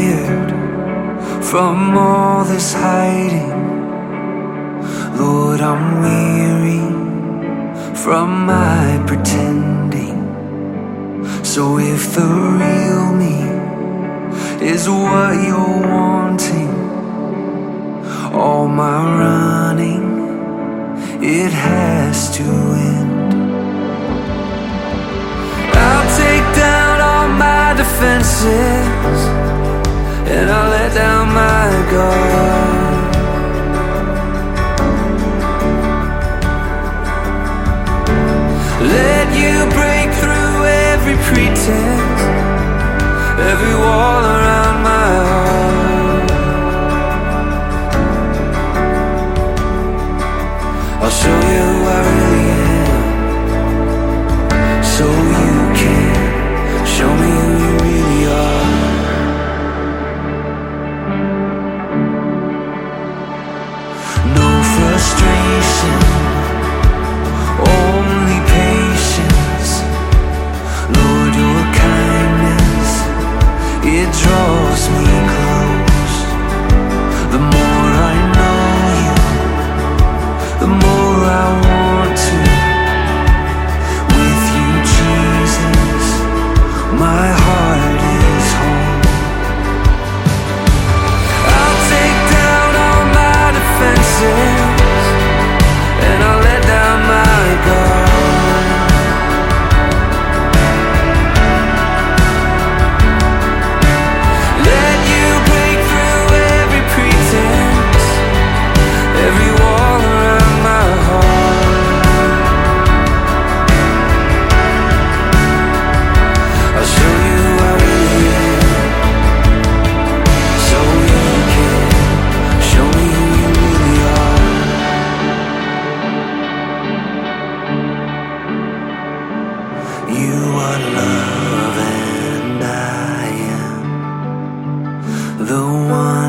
tired from all this hiding. Lord, I'm weary from my pretending. So if the real me is what you're wanting, all my running, it has to end. I'll take down all my defenses, and I'll let down my guard. Let you break through every pretense, every wall around my heart. I'll show you who I really am, so you can show me who you really are. No frustration, only patience. Lord, your kindness, it draws me close. The more I know you, the more I want to. With you, Jesus, my heart is home. I'll take down all my defenses, and I'll let down my guard. Let you break through every pretense, every wall around my heart. I'll show you who I really am, so you can show me who you really are. You are love and I am the one